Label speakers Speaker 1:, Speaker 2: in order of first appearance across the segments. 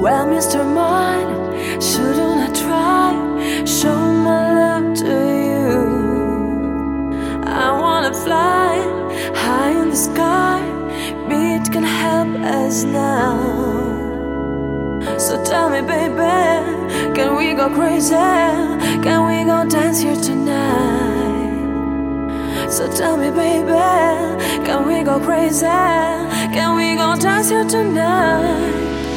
Speaker 1: Well, Mr. Mine, shouldn't I try show my love to you? I wanna fly high in the sky, beat can help us now. So tell me, baby, can we go crazy? Can we go dance here tonight? So tell me, baby, can we go crazy? Can we go dance here tonight?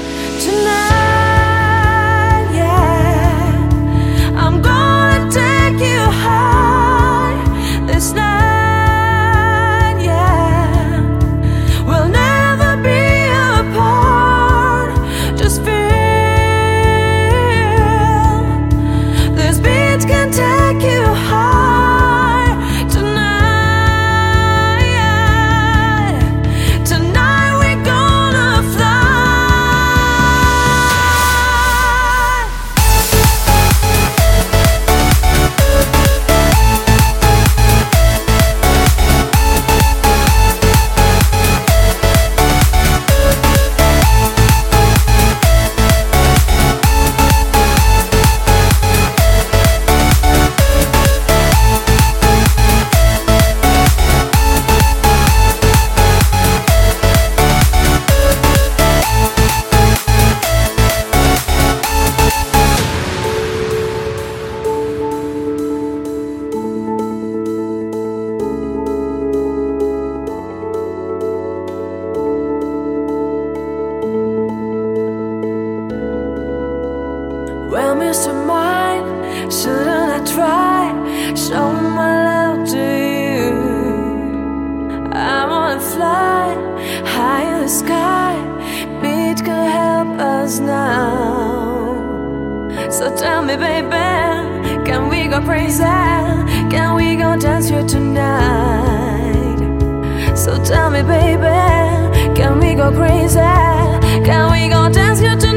Speaker 1: Tonight, yeah, I'm gonna take you high this night, yeah. We'll never be apart. Just feel this beat can take you high tonight, yeah. Tonight we're gonna fly. Well, Mr. Mine, shouldn't I try show my love to you? I wanna fly high in the sky, beat can help us now. So tell me, baby, can we go crazy? Can we go dance here tonight? So tell me, baby, can we go crazy? Can we go dance here tonight?